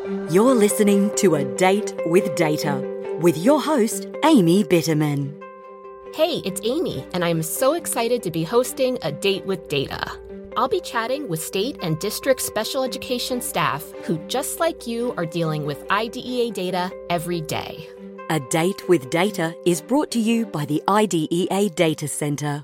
You're listening to A Date with Data with your host, Amy Bitterman. Hey, it's Amy, and I'm so excited to be hosting A Date with Data. I'll be chatting with state and district special education staff who, just like you, are dealing with IDEA data every day. A Date with Data is brought to you by the IDEA Data Center.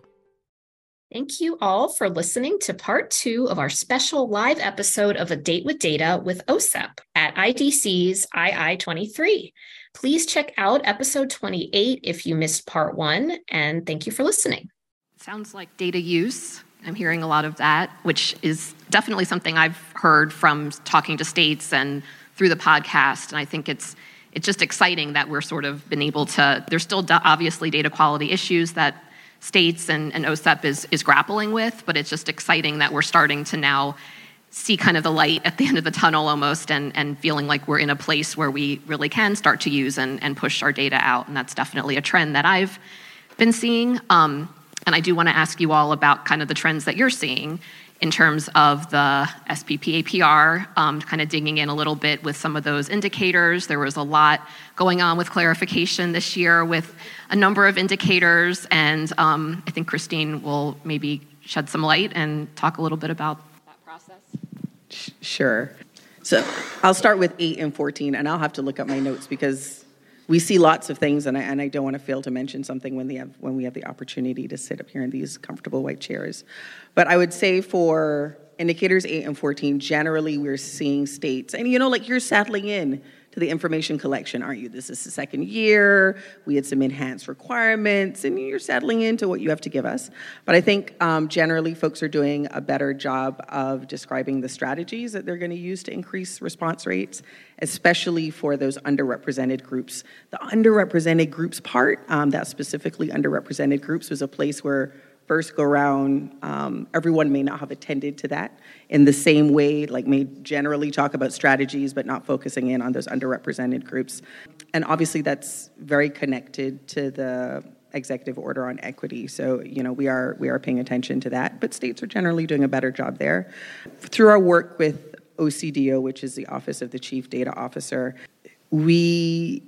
Thank you all for listening to part 2 of our special live episode of A Date with Data with OSEP at IDC's II23. Please check out episode 28 if you missed part 1, and thank you for listening. Sounds like data use. I'm hearing a lot of that, which is definitely something I've heard from talking to states and through the podcast, and I think it's just exciting that we're sort of been able to, there's still obviously data quality issues that states and OSEP is grappling with, but it's just exciting that we're starting to now see kind of the light at the end of the tunnel almost and feeling like we're in a place where we really can start to use and push our data out. And that's definitely a trend that I've been seeing. And I do want to ask you all about kind of the trends that you're seeing in terms of the SPP APR, kind of digging in a little bit with some of those indicators. There was a lot going on with clarification this year with a number of indicators, and I think Christine will maybe shed some light and talk a little bit about that process. Sure. So I'll start with 8 and 14, and I'll have to look up my notes because we see lots of things, and I don't want to fail to mention something when we have the opportunity to sit up here in these comfortable white chairs. But I would say for indicators 8 and 14, generally we're seeing states, and like you're settling in to the information collection, aren't you? This is the second year, we had some enhanced requirements, and you're settling into what you have to give us. But I think generally folks are doing a better job of describing the strategies that they're going to use to increase response rates, especially for those underrepresented groups. The underrepresented groups part, that specifically underrepresented groups, was a place where first go round, everyone may not have attended to that in the same way, like may generally talk about strategies, but not focusing in on those underrepresented groups. And obviously that's very connected to the executive order on equity. So, we are paying attention to that, but states are generally doing a better job there. Through our work with OCDO, which is the Office of the Chief Data Officer, we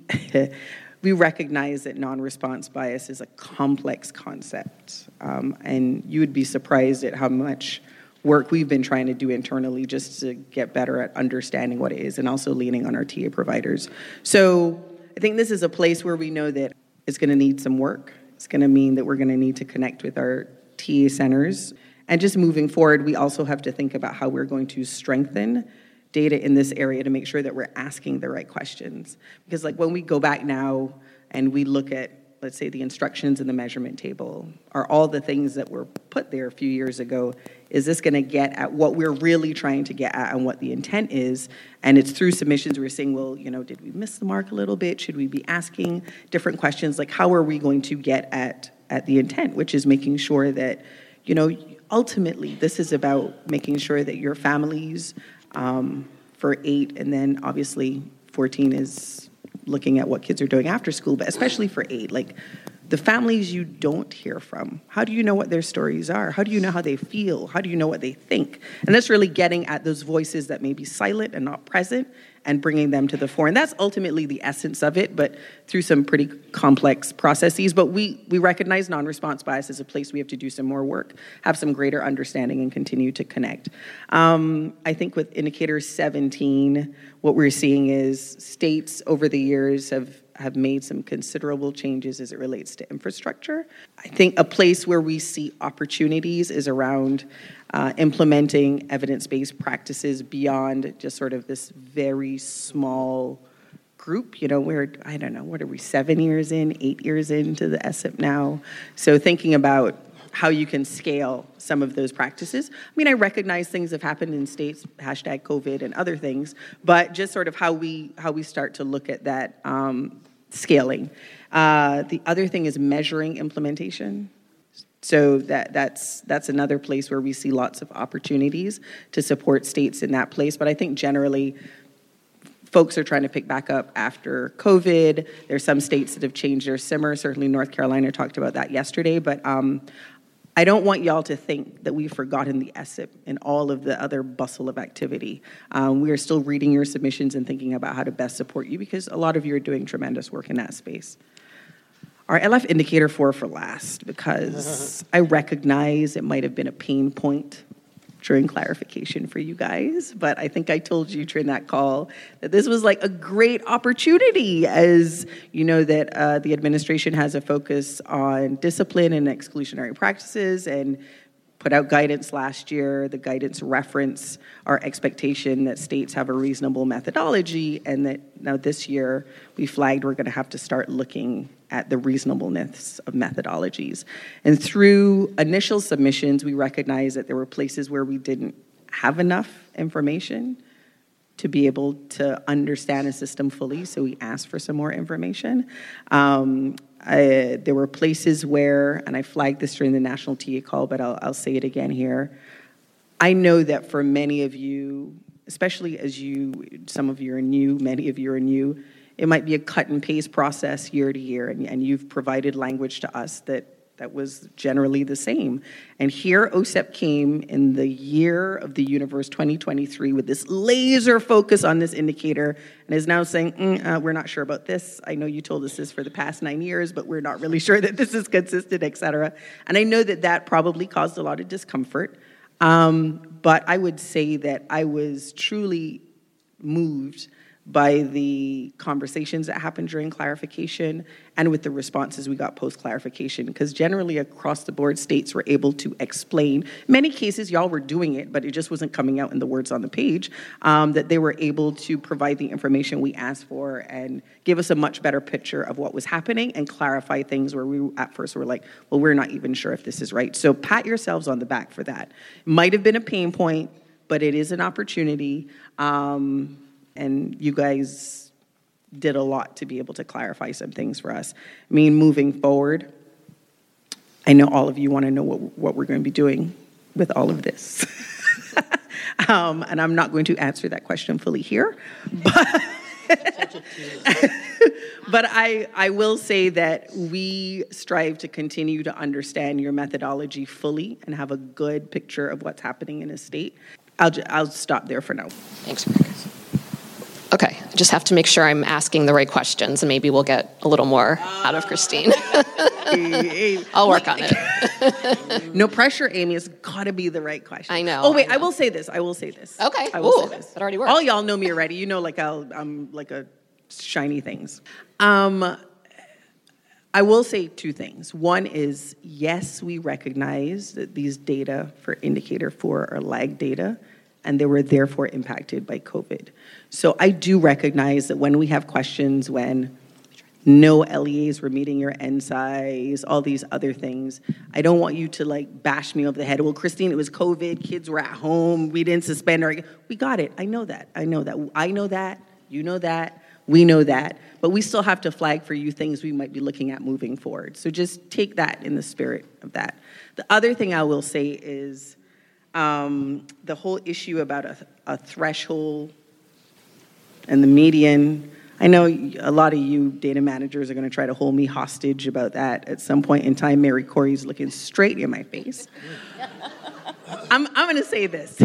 recognize that non-response bias is a complex concept, and you would be surprised at how much work we've been trying to do internally just to get better at understanding what it is and also leaning on our TA providers. So I think this is a place where we know that it's going to need some work. It's going to mean that we're going to need to connect with our TA centers. And just moving forward, we also have to think about how we're going to strengthen data in this area to make sure that we're asking the right questions. Because when we go back now and we look at, let's say, the instructions in the measurement table, are all the things that were put there a few years ago, is this going to get at what we're really trying to get at and what the intent is? And it's through submissions we're saying, well, did we miss the mark a little bit? Should we be asking different questions? Like, how are we going to get at the intent, which is making sure that, ultimately this is about making sure that your families, for 8, and then obviously 14 is looking at what kids are doing after school, but especially for 8, the families you don't hear from, how do you know what their stories are? How do you know how they feel? How do you know what they think? And that's really getting at those voices that may be silent and not present and bringing them to the fore. And that's ultimately the essence of it, but through some pretty complex processes. But we recognize non-response bias as a place we have to do some more work, have some greater understanding, and continue to connect. I think with indicator 17, what we're seeing is states over the years have made some considerable changes as it relates to infrastructure. I think a place where we see opportunities is around implementing evidence-based practices beyond just sort of this very small group. We're, I don't know, what are we, 7 years in, 8 years into the SIP now? So thinking about how you can scale some of those practices. I mean, I recognize things have happened in states, #COVID and other things, but just sort of how we start to look at that scaling. The other thing is measuring implementation. So that's another place where we see lots of opportunities to support states in that place. But I think generally, folks are trying to pick back up after COVID. There's some states that have changed their simmer. Certainly North Carolina talked about that yesterday. But I don't want y'all to think that we've forgotten the ESIP and all of the other bustle of activity. We are still reading your submissions and thinking about how to best support you because a lot of you are doing tremendous work in that space. Our LF indicator for last, because I recognize it might have been a pain point during clarification for you guys, but I think I told you during that call that this was like a great opportunity, as you know that the administration has a focus on discipline and exclusionary practices and put out guidance last year. The guidance reference our expectation that states have a reasonable methodology, and that now this year we flagged we're going to have to start looking at the reasonableness of methodologies. And through initial submissions, we recognized that there were places where we didn't have enough information to be able to understand a system fully, so we asked for some more information. There were places where, and I flagged this during the national TA call, but I'll say it again here. I know that for many of you, especially as some of you are new, many of you are new, it might be a cut and paste process year to year, and you've provided language to us that was generally the same. And here OSEP came in the year of the universe 2023 with this laser focus on this indicator and is now saying, we're not sure about this. I know you told us this for the past 9 years, but we're not really sure that this is consistent, et cetera. And I know that probably caused a lot of discomfort. But I would say that I was truly moved by the conversations that happened during clarification and with the responses we got post-clarification, because generally across the board, states were able to explain. In many cases, y'all were doing it, but it just wasn't coming out in the words on the page, that they were able to provide the information we asked for and give us a much better picture of what was happening and clarify things where we at first were like, well, we're not even sure if this is right. So pat yourselves on the back for that. Might have been a pain point, but it is an opportunity. And you guys did a lot to be able to clarify some things for us. I mean, moving forward, I know all of you want to know what we're going to be doing with all of this. And I'm not going to answer that question fully here. But I will say that we strive to continue to understand your methodology fully and have a good picture of what's happening in a state. I'll stop there for now. Thanks, Marcus. Okay, I just have to make sure I'm asking the right questions, and maybe we'll get a little more out of Christine. I'll work on it. No pressure, Amy. It's got to be the right question. I know. Oh, wait, I will say this. Okay. I will say this. That already works. All y'all know me already. You know, I'm like a shiny things. I will say two things. One is, yes, we recognize that these data for indicator 4 are lag data, and they were therefore impacted by COVID. So I do recognize that when we have questions, when no LEAs were meeting your N size, all these other things, I don't want you to bash me over the head. Well, Christine, it was COVID, kids were at home, we didn't suspend we got it. I know that. You know that. We know that. But we still have to flag for you things we might be looking at moving forward. So just take that in the spirit of that. The other thing I will say is, the whole issue about a threshold and the median. I know a lot of you data managers are going to try to hold me hostage about that at some point in time. Mary Corey's looking straight in my face. I'm going to say this.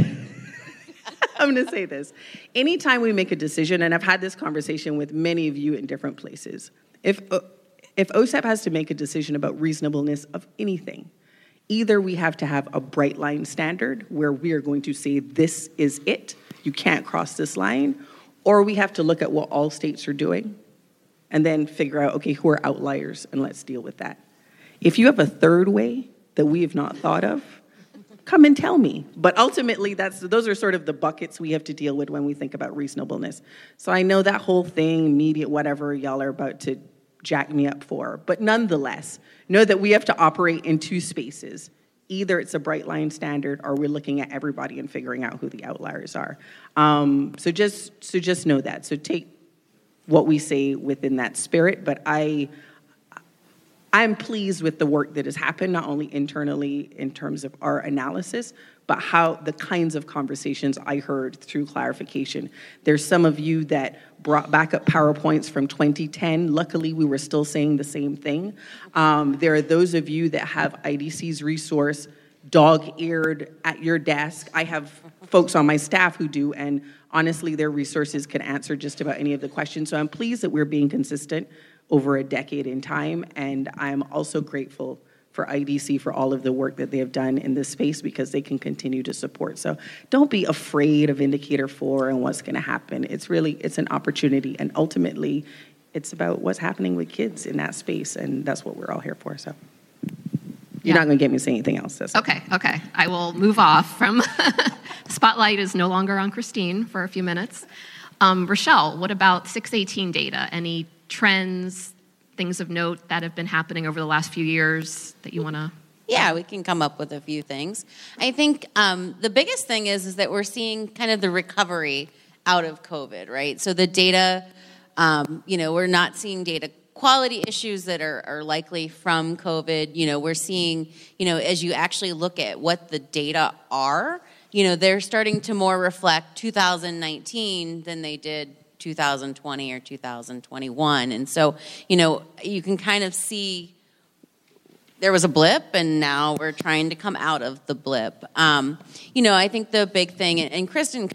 Anytime we make a decision, and I've had this conversation with many of you in different places, if OSEP has to make a decision about reasonableness of anything, either we have to have a bright line standard where we are going to say this is it, you can't cross this line, or we have to look at what all states are doing and then figure out, okay, who are outliers, and let's deal with that. If you have a third way that we have not thought of, come and tell me. But ultimately, those are sort of the buckets we have to deal with when we think about reasonableness. So I know that whole thing, media, whatever, y'all are about to jack me up for. But nonetheless, know that we have to operate in two spaces. Either it's a bright line standard, or we're looking at everybody and figuring out who the outliers are. So just know that. So take what we say within that spirit. But I I'm pleased with the work that has happened, not only internally in terms of our analysis, but how the kinds of conversations I heard through clarification. There's some of you that brought back up PowerPoints from 2010. Luckily, we were still saying the same thing. There are those of you that have IDC's resource dog-eared at your desk. I have folks on my staff who do, and honestly, their resources can answer just about any of the questions. So I'm pleased that we're being consistent over a decade in time, and I'm also grateful for IDC for all of the work that they have done in this space because they can continue to support. So don't be afraid of Indicator 4 and what's going to happen. It's an opportunity, and ultimately, it's about what's happening with kids in that space, and that's what we're all here for. So you're not going to get me to say anything else. Okay. I will move off from spotlight is no longer on Christine for a few minutes. Rochelle, what about 618 data? Any trends, things of note that have been happening over the last few years that you want to? Yeah, we can come up with a few things. I think the biggest thing is that we're seeing kind of the recovery out of COVID, right? So the data, we're not seeing data quality issues that are likely from COVID. We're seeing, as you actually look at what the data are, they're starting to more reflect 2019 than they did 2020 or 2021. And so, you can kind of see there was a blip, and now we're trying to come out of the blip. I think the big thing, and Christine.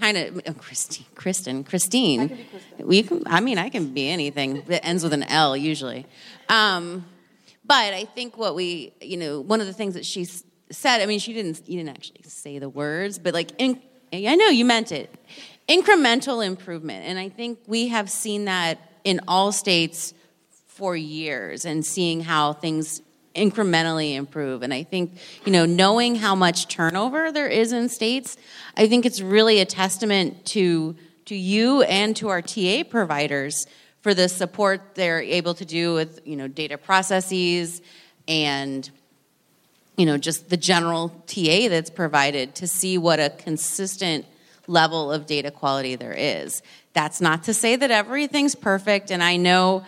I can be anything that ends with an L usually. But I think what one of the things that she said, you didn't actually say the words, but I know you meant it. Incremental improvement, and I think we have seen that in all states for years, and seeing how things incrementally improve. And I think, knowing how much turnover there is in states, I think it's really a testament to you and to our TA providers for the support they're able to do with, data processes and, just the general TA that's provided to see what a consistent level of data quality there is. That's not to say that everything's perfect, and I know,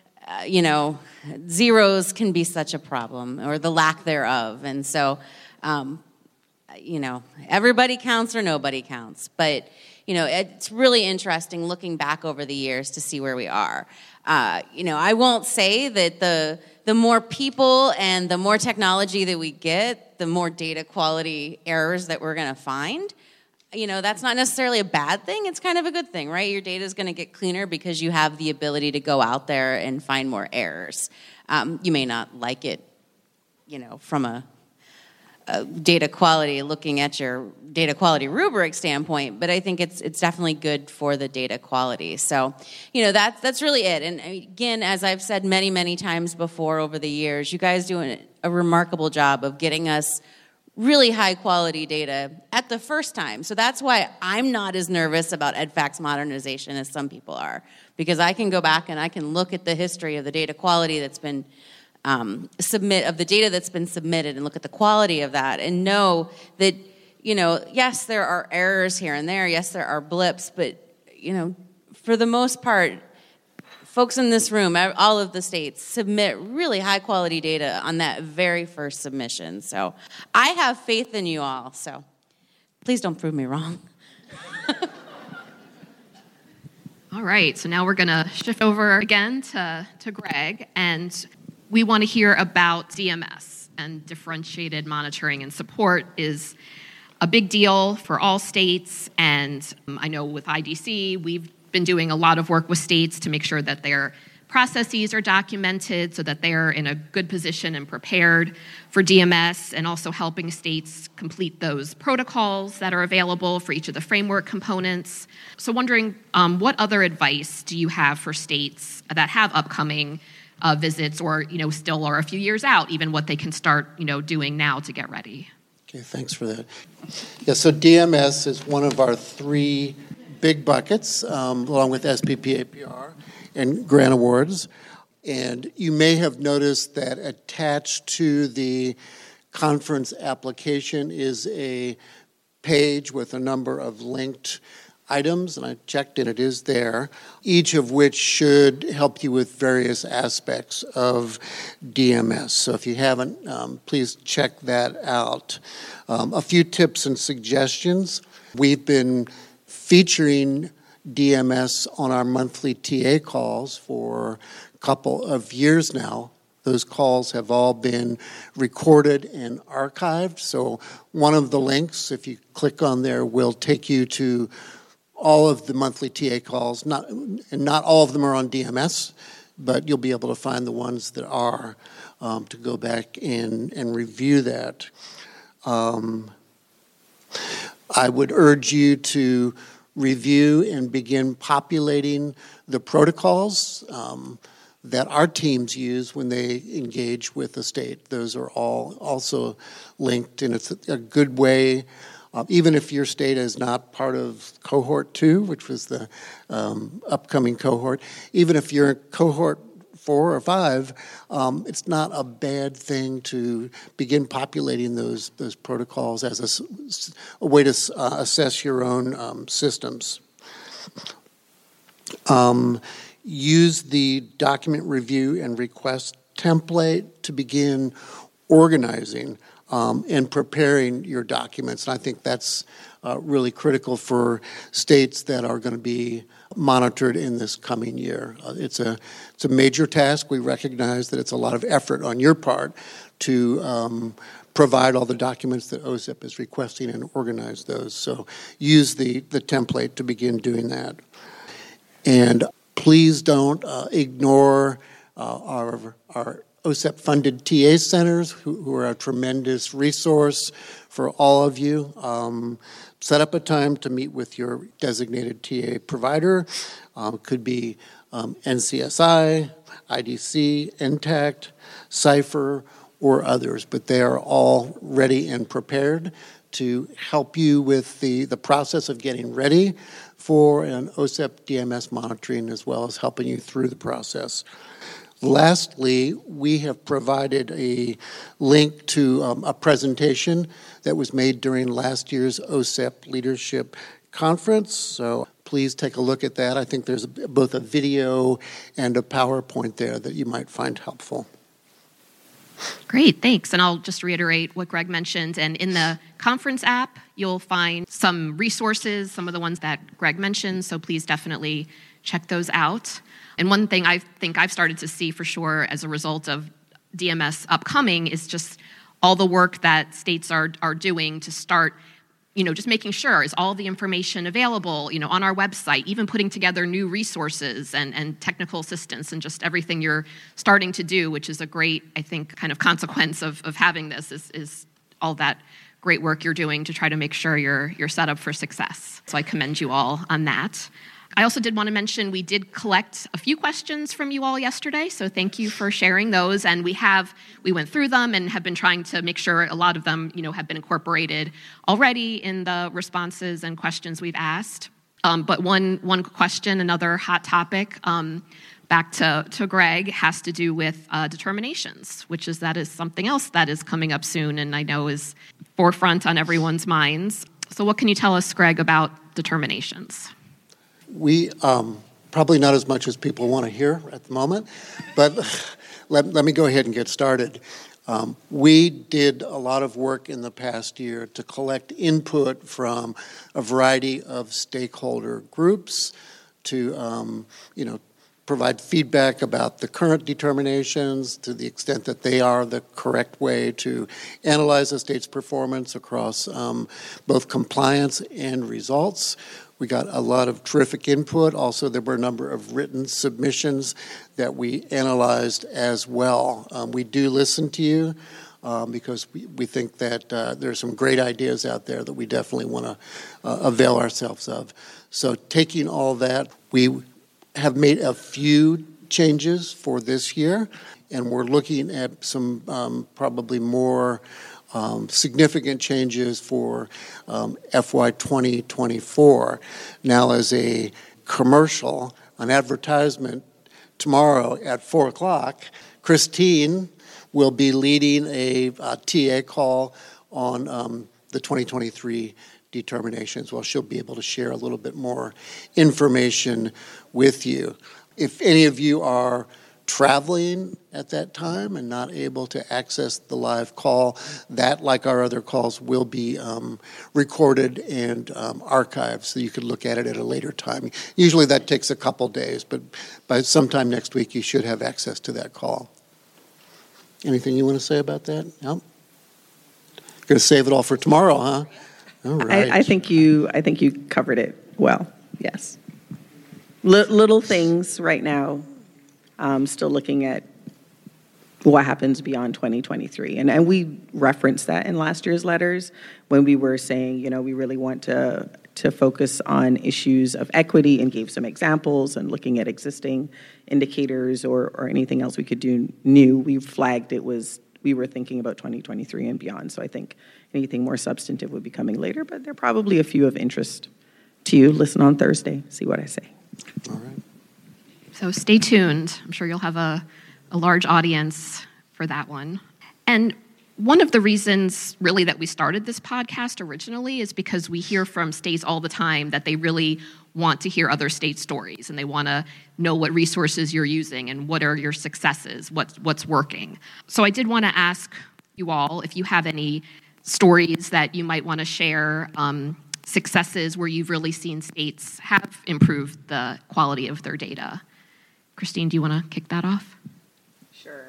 zeros can be such a problem, or the lack thereof. And so, everybody counts or nobody counts. But, it's really interesting looking back over the years to see where we are. I won't say that the more people and the more technology that we get, the more data quality errors that we're going to find. That's not necessarily a bad thing. It's kind of a good thing, right? Your data is going to get cleaner because you have the ability to go out there and find more errors. You may not like it, from a data quality, looking at your data quality rubric standpoint, but I think it's definitely good for the data quality. So, that's really it. And again, as I've said many, many times before over the years, you guys do a remarkable job of getting us really high quality data at the first time. So that's why I'm not as nervous about EDFACS modernization as some people are, because I can go back and I can look at the history of the data quality that's been the data that's been submitted, and look at the quality of that and know that, yes, there are errors here and there. Yes, there are blips, but, for the most part, folks in this room, all of the states, submit really high-quality data on that very first submission. So I have faith in you all, so please don't prove me wrong. All right, so now we're going to shift over again to Greg, and we want to hear about DMS, and differentiated monitoring and support is a big deal for all states, and I know with IDC, we've been doing a lot of work with states to make sure that their processes are documented so that they're in a good position and prepared for DMS, and also helping states complete those protocols that are available for each of the framework components. So wondering, what other advice do you have for states that have upcoming visits, or still are a few years out, even what they can start doing now to get ready? Okay, thanks for that. Yeah, so DMS is one of our three big buckets, along with SPP, APR, and grant awards. And you may have noticed that attached to the conference application is a page with a number of linked items, and I checked and it is there, each of which should help you with various aspects of DMS. So if you haven't, please check that out. A few tips and suggestions. We've been featuring DMS on our monthly TA calls for a couple of years now. Those calls have all been recorded and archived. So one of the links, if you click on there, will take you to all of the monthly TA calls. Not all of them are on DMS, but you'll be able to find the ones that are to go back and review that. I would urge you to review and begin populating the protocols that our teams use when they engage with the state. Those are all also linked, and it's a good way, even if your state is not part of Cohort 2, which was the upcoming cohort, even if you're in Cohort 4 or 5, it's not a bad thing to begin populating those protocols as a way to assess your own systems. Use the document review and request template to begin organizing and preparing your documents. And I think that's really critical for states that are going to be monitored in this coming year. It's a major task. We recognize that it's a lot of effort on your part to provide all the documents that OSEP is requesting and organize those. So use the template to begin doing that. And please don't ignore our OSEP-funded TA centers, who are a tremendous resource for all of you. Set up a time to meet with your designated TA provider. Could be NCSI, IDC, NTACT, CIPHER, or others, but they are all ready and prepared to help you with the process of getting ready for an OSEP DMS monitoring, as well as helping you through the process. Lastly, we have provided a link to a presentation that was made during last year's OSEP Leadership Conference. So please take a look at that. I think there's both a video and a PowerPoint there that you might find helpful. Great, thanks. And I'll just reiterate what Greg mentioned. And in the conference app, you'll find some resources, some of the ones that Greg mentioned. So please definitely check those out. And one thing I think I've started to see for sure as a result of DMS upcoming is just all the work that states are doing to start, just making sure, is all the information available, on our website, even putting together new resources and technical assistance and just everything you're starting to do, which is a great, I think, kind of consequence of having this is all that great work you're doing to try to make sure you're set up for success. So I commend you all on that. I also did want to mention we did collect a few questions from you all yesterday, so thank you for sharing those. And we went through them and have been trying to make sure a lot of them, have been incorporated already in the responses and questions we've asked. But one question, another hot topic, back to Greg, has to do with determinations, that is something else that is coming up soon and I know is forefront on everyone's minds. So what can you tell us, Greg, about determinations? We, probably not as much as people want to hear at the moment, but let me go ahead and get started. We did a lot of work in the past year to collect input from a variety of stakeholder groups to, provide feedback about the current determinations to the extent that they are the correct way to analyze the state's performance across both compliance and results. We got a lot of terrific input. Also, there were a number of written submissions that we analyzed as well. We do listen to you because we think that there's some great ideas out there that we definitely want to avail ourselves of. So taking all that, we have made a few changes for this year, and we're looking at some probably more significant changes for FY 2024. Now, as a commercial, an advertisement, tomorrow at 4 o'clock, Christine will be leading a TA call on the 2023 determinations. Well, she'll be able to share a little bit more information with you. If any of you are traveling at that time and not able to access the live call, that, like our other calls, will be recorded and archived so you can look at it at a later time. Usually that takes a couple days, but by sometime next week you should have access to that call. Anything you want to say about that? No? Going to save it all for tomorrow, huh? All right. I think you covered it well. Yes. Little things right now. Still looking at what happens beyond 2023. And we referenced that in last year's letters when we were saying, we really want to focus on issues of equity and gave some examples and looking at existing indicators or anything else we could do new. We flagged we were thinking about 2023 and beyond. So I think anything more substantive would be coming later, but there are probably a few of interest to you. Listen on Thursday, see what I say. All right. So stay tuned. I'm sure you'll have a large audience for that one. And one of the reasons really that we started this podcast originally is because we hear from states all the time that they really want to hear other state stories and they want to know what resources you're using and what are your successes, what's working. So I did want to ask you all if you have any stories that you might want to share, successes where you've really seen states have improved the quality of their data. Christine, do you want to kick that off? Sure.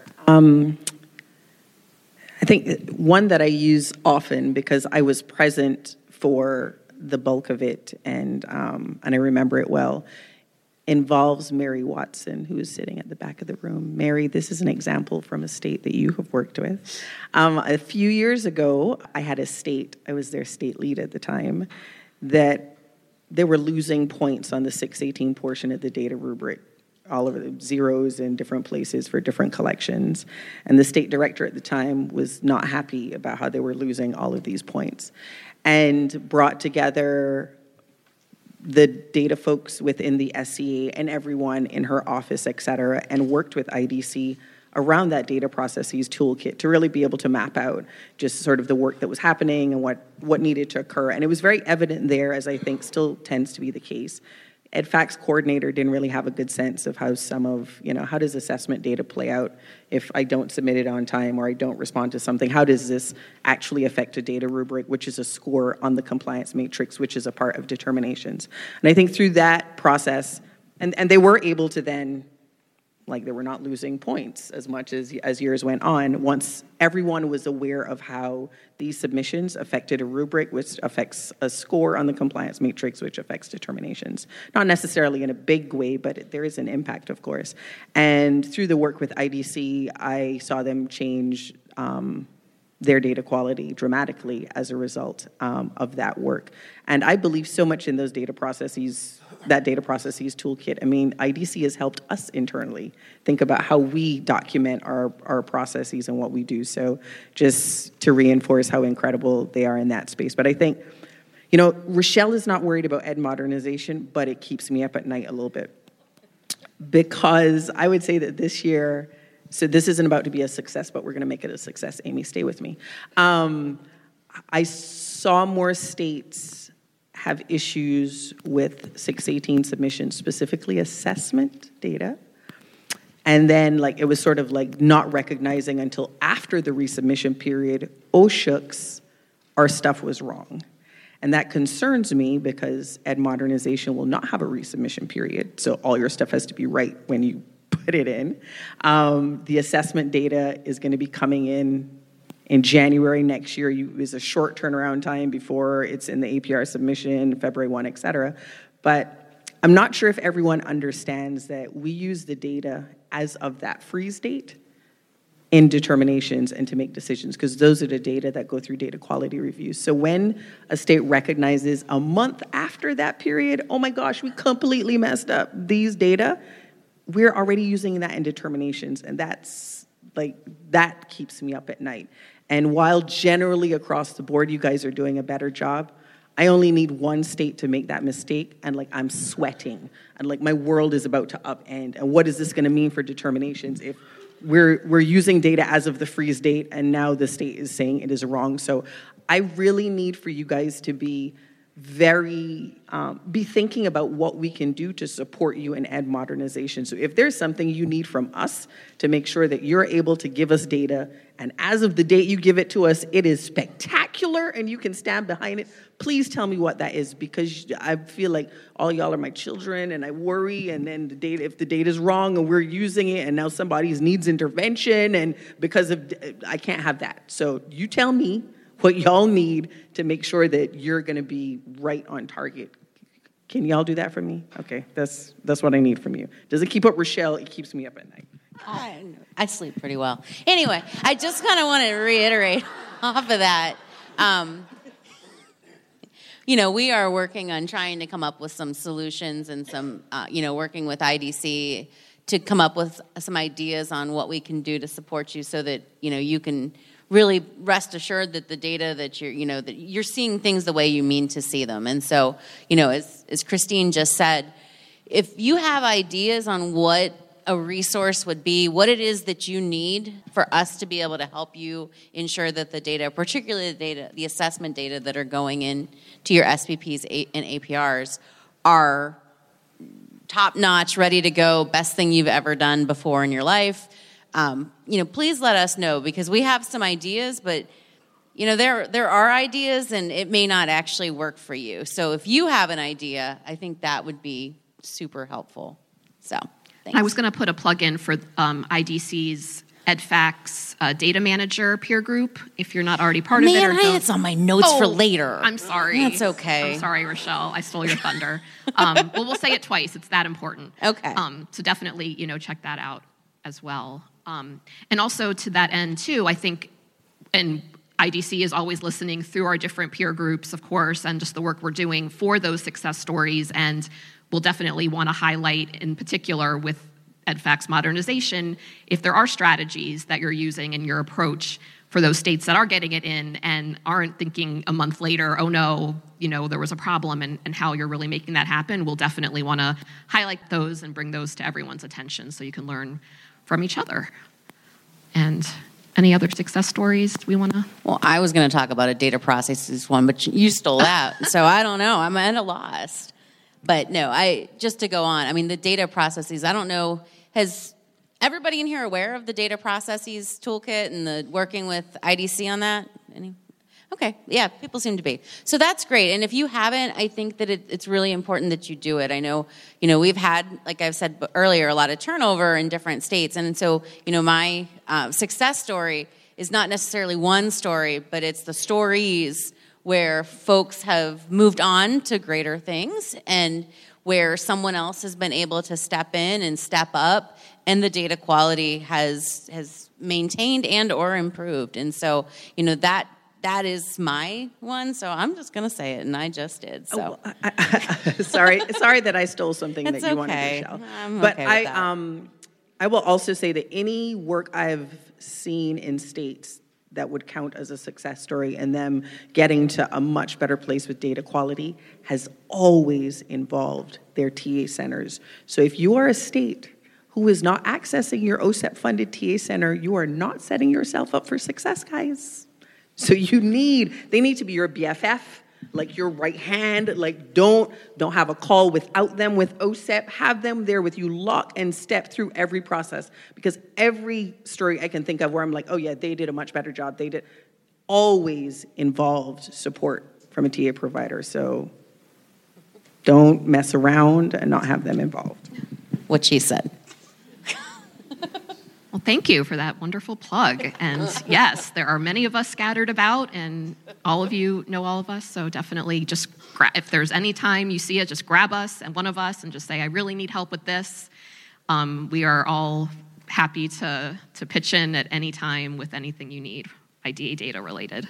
I think one that I use often because I was present for the bulk of it and I remember it well, involves Mary Watson, who is sitting at the back of the room. Mary, this is an example from a state that you have worked with. A few years ago, I had a state, I was their state lead at the time, that they were losing points on the 618 portion of the data rubric, all of the zeros in different places for different collections. And the state director at the time was not happy about how they were losing all of these points and brought together the data folks within the SCA and everyone in her office, et cetera, and worked with IDC around that data processes toolkit to really be able to map out just sort of the work that was happening and what needed to occur. And it was very evident there, as I think still tends to be the case. EdFacts coordinator didn't really have a good sense of how how does assessment data play out if I don't submit it on time or I don't respond to something? How does this actually affect a data rubric, which is a score on the compliance matrix, which is a part of determinations? And I think through that process, and they were able to then, they were not losing points as much as years went on, once everyone was aware of how these submissions affected a rubric, which affects a score on the compliance matrix, which affects determinations. Not necessarily in a big way, but there is an impact, of course. And through the work with IDC, I saw them change their data quality dramatically as a result of that work. And I believe so much in those data processes, that data processes toolkit. I mean, IDC has helped us internally think about how we document our processes and what we do. So just to reinforce how incredible they are in that space. But I think, Rochelle is not worried about ed modernization, but it keeps me up at night a little bit. Because I would say that this year, so this isn't about to be a success, but we're going to make it a success. Amy, stay with me. I saw more states have issues with 618 submissions, specifically assessment data. And then it was sort of not recognizing until after the resubmission period, oh shucks, our stuff was wrong. And that concerns me because ed modernization will not have a resubmission period. So all your stuff has to be right when you put it in. The assessment data is going to be coming in January next year. Is a short turnaround time before it's in the APR submission, February 1, et cetera. But I'm not sure if everyone understands that we use the data as of that freeze date in determinations and to make decisions, because those are the data that go through data quality reviews. So when a state recognizes a month after that period, oh my gosh, we completely messed up these data, we're already using that in determinations, and that keeps me up at night. And while generally across the board you guys are doing a better job, I only need one state to make that mistake, and I'm sweating, and my world is about to upend. And what is this going to mean for determinations if we're using data as of the freeze date and now the state is saying it is wrong? So I really need for you guys to be be thinking about what we can do to support you in ed modernization. So if there's something you need from us to make sure that you're able to give us data, and as of the date you give it to us, it is spectacular and you can stand behind it, please tell me what that is, because I feel like all y'all are my children and I worry, and then if the data is wrong and we're using it and now somebody needs intervention, and I can't have that. So you tell me what y'all need to make sure that you're going to be right on target. Can y'all do that for me? Okay, that's what I need from you. Doesn't keep up Rochelle, it keeps me up at night. I sleep pretty well. Anyway, I just kind of want to reiterate off of that. We are working on trying to come up with some solutions and some, working with IDC to come up with some ideas on what we can do to support you so that, you can really rest assured that the data that that you're seeing things the way you mean to see them. And so, as Christine just said, if you have ideas on what a resource would be, what it is that you need for us to be able to help you ensure that the data, particularly the assessment data that are going in to your SPPs and APRs, are top-notch, ready to go, best thing you've ever done before in your life, please let us know, because we have some ideas, but there are ideas and it may not actually work for you. So if you have an idea, I think that would be super helpful. So thanks. I was going to put a plug in for IDC's EdFacts data manager peer group, if you're not already part of it. It's on my notes for later. I'm sorry. That's okay. I'm sorry, Rochelle. I stole your thunder. Well, we'll say it twice. It's that important. Okay. So definitely, check that out as well. And also to that end, too, I think, and IDC is always listening through our different peer groups, of course, and just the work we're doing for those success stories. And we'll definitely want to highlight, in particular, with EdFacts modernization, if there are strategies that you're using in your approach for those states that are getting it in and aren't thinking a month later, oh no, there was a problem, and how you're really making that happen. We'll definitely want to highlight those and bring those to everyone's attention so you can learn from each other. And any other success stories we want to? Well, I was going to talk about a data processes one, but you stole that. So I don't know. I'm at a loss. But no, just to go on, the data processes, I don't know, has everybody in here aware of the data processes toolkit and the working with IDC on that? Any? Okay, yeah, people seem to be. So that's great. And if you haven't, I think that it's really important that you do it. I know, we've had, like I've said earlier, a lot of turnover in different states. And so, my success story is not necessarily one story, but it's the stories where folks have moved on to greater things and where someone else has been able to step in and step up, and the data quality has maintained and or improved. And so, that is my one, so I'm just going to say it, and I just did. So, sorry that I stole something that you wanted to show. But okay I will also say that any work I've seen in states that would count as a success story and them getting to a much better place with data quality has always involved their TA centers. So if you are a state who is not accessing your OSEP-funded TA center, you are not setting yourself up for success, guys. So they need to be your BFF, like your right hand. Like don't have a call without them with OSEP. Have them there with you, lock and step through every process. Because every story I can think of where I'm like, oh yeah, they did a much better job. They did, always involved support from a TA provider. So don't mess around and not have them involved. What she said. Well, thank you for that wonderful plug. And yes, there are many of us scattered about, and all of you know all of us, so definitely just if there's any time you see it, just grab us and one of us and just say, I really need help with this. We are all happy to pitch in at any time with anything you need, IDA data related.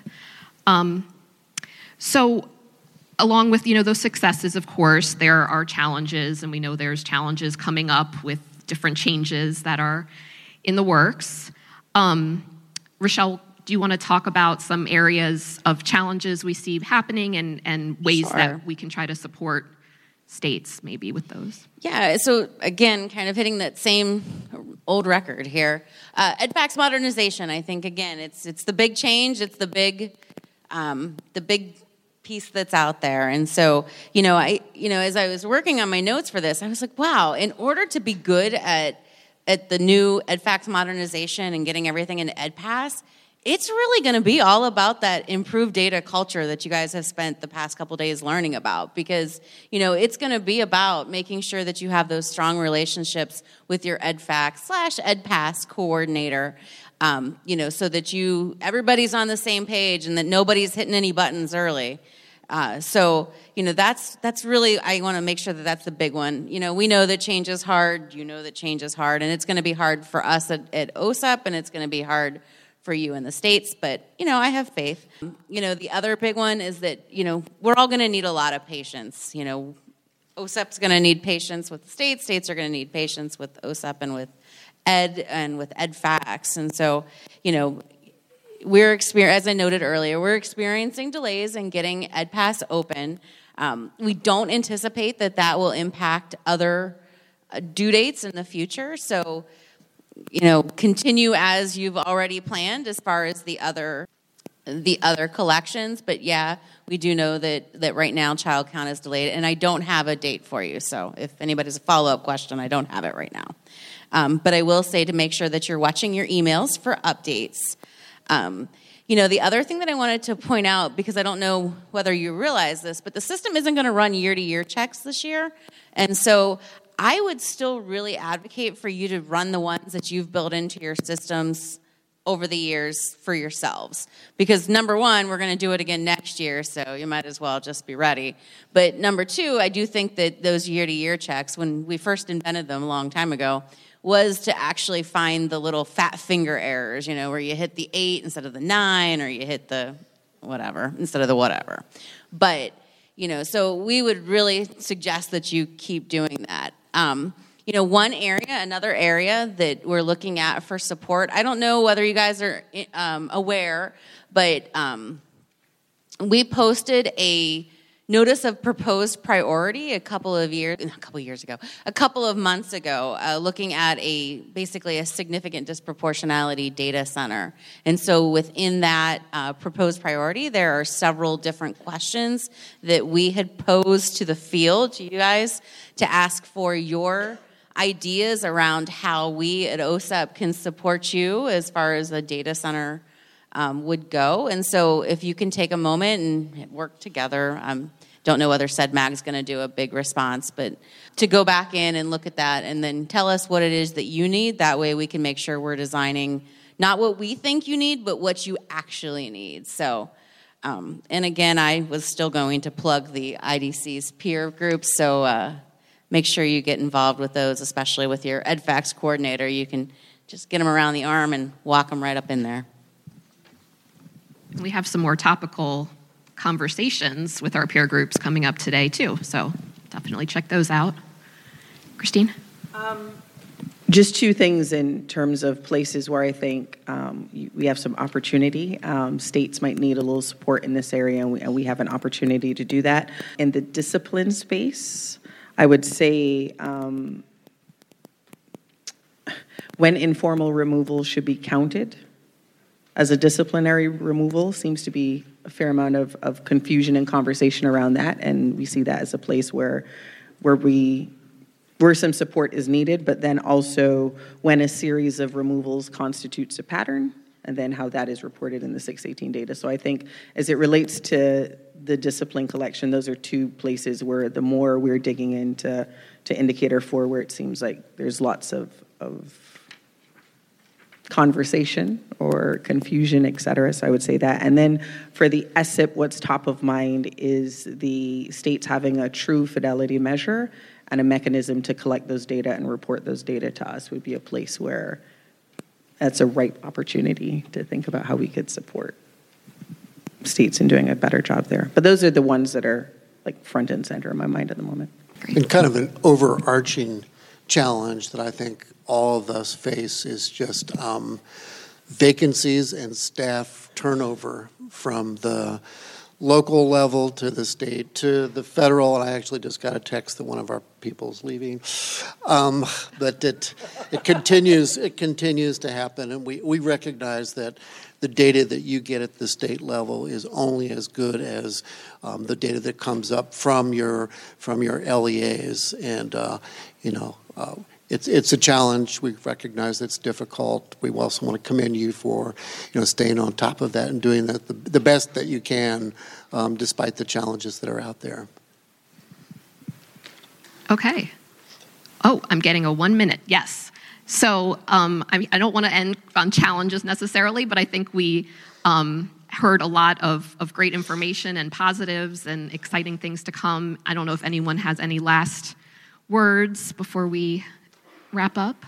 So along with, those successes, of course, there are challenges, and we know there's challenges coming up with different changes that are in the works. Rochelle, do you want to talk about some areas of challenges we see happening and ways that we can try to support states maybe with those? Yeah, so again, kind of hitting that same old record here. EdFacts modernization, I think, again, it's the big change, it's the big piece that's out there. And so, as I was working on my notes for this, I was like, wow, in order to be good at the new EdFacts modernization and getting everything into EdPass, it's really going to be all about that improved data culture that you guys have spent the past couple days learning about, because, it's going to be about making sure that you have those strong relationships with your EdFacts/EdPass coordinator, so that everybody's on the same page and that nobody's hitting any buttons early. That's really, I want to make sure that that's the big one. We know that change is hard. That change is hard, and it's going to be hard for us at OSEP, and it's going to be hard for you in the States, but, I have faith. The other big one is that, we're all going to need a lot of patience. OSEP's going to need patience with the States. States are going to need patience with OSEP and with Ed and with EdFacts. And so, as I noted earlier, we're experiencing delays in getting EdPass open. We don't anticipate that will impact other due dates in the future. So, continue as you've already planned as far as the other collections. But yeah, we do know that right now child count is delayed, and I don't have a date for you. So if anybody's a follow-up question, I don't have it right now. But I will say to make sure that you're watching your emails for updates. The other thing that I wanted to point out, because I don't know whether you realize this, but the system isn't going to run year-to-year checks this year. And so I would still really advocate for you to run the ones that you've built into your systems over the years for yourselves. Because number one, we're going to do it again next year, so you might as well just be ready. But number two, I do think that those year-to-year checks, when we first invented them a long time ago, was to actually find the little fat finger errors, where you hit the 8 instead of the 9, or you hit the whatever instead of the whatever. But, so we would really suggest that you keep doing that. Another area that we're looking at for support, I don't know whether you guys are aware, but we posted a notice of proposed priority a couple of months ago, looking at basically a significant disproportionality data center. And so within that proposed priority, there are several different questions that we had posed to the field, to you guys, to ask for your ideas around how we at OSEP can support you as far as the data center would go. And so if you can take a moment and work together, don't know whether CEDMAG is going to do a big response, but to go back in and look at that and then tell us what it is that you need. That way we can make sure we're designing not what we think you need, but what you actually need. So, and again, I was still going to plug the IDC's peer groups, so make sure you get involved with those, especially with your EdFacts coordinator. You can just get them around the arm and walk them right up in there. We have some more topical conversations with our peer groups coming up today, too. So definitely check those out. Christine? Just two things in terms of places where I think we have some opportunity. States might need a little support in this area, and we have an opportunity to do that. In the discipline space, I would say when informal removal should be counted as a disciplinary removal seems to be a fair amount of confusion and conversation around that, and we see that as a place where some support is needed, but then also when a series of removals constitutes a pattern, and then how that is reported in the 618 data. So I think as it relates to the discipline collection, those are two places where the more we're digging into indicator 4, where it seems like there's lots of conversation or confusion, et cetera. So I would say that. And then for the SIP, what's top of mind is the states having a true fidelity measure and a mechanism to collect those data and report those data to us would be a place where that's a ripe opportunity to think about how we could support states in doing a better job there. But those are the ones that are like front and center in my mind at the moment. And kind of an overarching challenge that I think all of us face is just vacancies and staff turnover from the local level to the state to the federal, and I actually just got a text that one of our people's leaving. But it continues to happen, and we recognize that the data that you get at the state level is only as good as the data that comes up from your LEAs, and It's a challenge. We recognize it's difficult. We also want to commend you for, staying on top of that and doing that the best that you can, despite the challenges that are out there. Okay. Oh, I'm getting a 1 minute. Yes. So I don't want to end on challenges necessarily, but I think we heard a lot of great information and positives and exciting things to come. I don't know if anyone has any last words before we wrap up.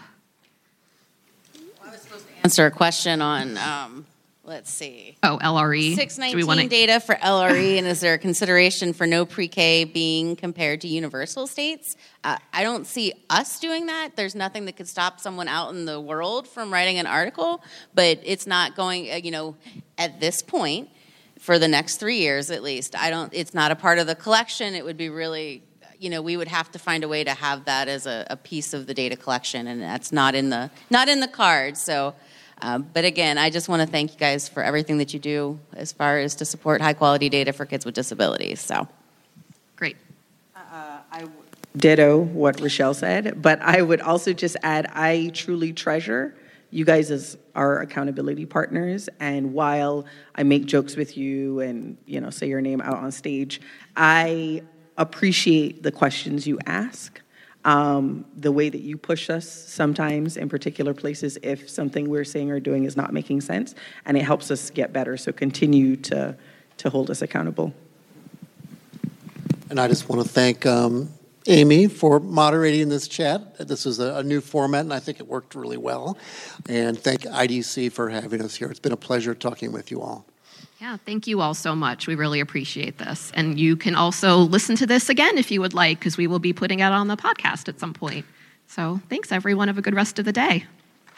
I was supposed to answer a question on, let's see. Oh, LRE. 619 data for LRE, and is there a consideration for no pre-K being compared to universal states? I don't see us doing that. There's nothing that could stop someone out in the world from writing an article, but it's not going, at this point, for the next 3 years at least. It's not a part of the collection. It would be really... we would have to find a way to have that as a piece of the data collection, and that's not in the cards. So, but again, I just want to thank you guys for everything that you do as far as to support high quality data for kids with disabilities. So, great. I ditto what Rochelle said, but I would also just add, I truly treasure you guys as our accountability partners, and while I make jokes with you and say your name out on stage, I appreciate the questions you ask, the way that you push us sometimes in particular places if something we're saying or doing is not making sense, and it helps us get better. So continue to hold us accountable. And I just want to thank Amy for moderating this chat. This is a new format, and I think it worked really well. And thank IDC for having us here. It's been a pleasure talking with you all. Yeah, thank you all so much. We really appreciate this. And you can also listen to this again if you would like, because we will be putting it on the podcast at some point. So thanks, everyone. Have a good rest of the day.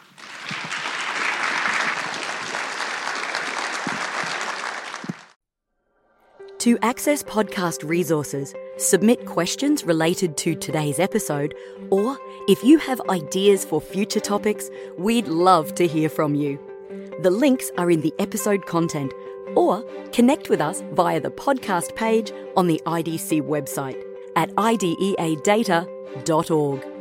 To access podcast resources, submit questions related to today's episode, or if you have ideas for future topics, we'd love to hear from you. The links are in the episode content, or connect with us via the podcast page on the IDC website at ideadata.org.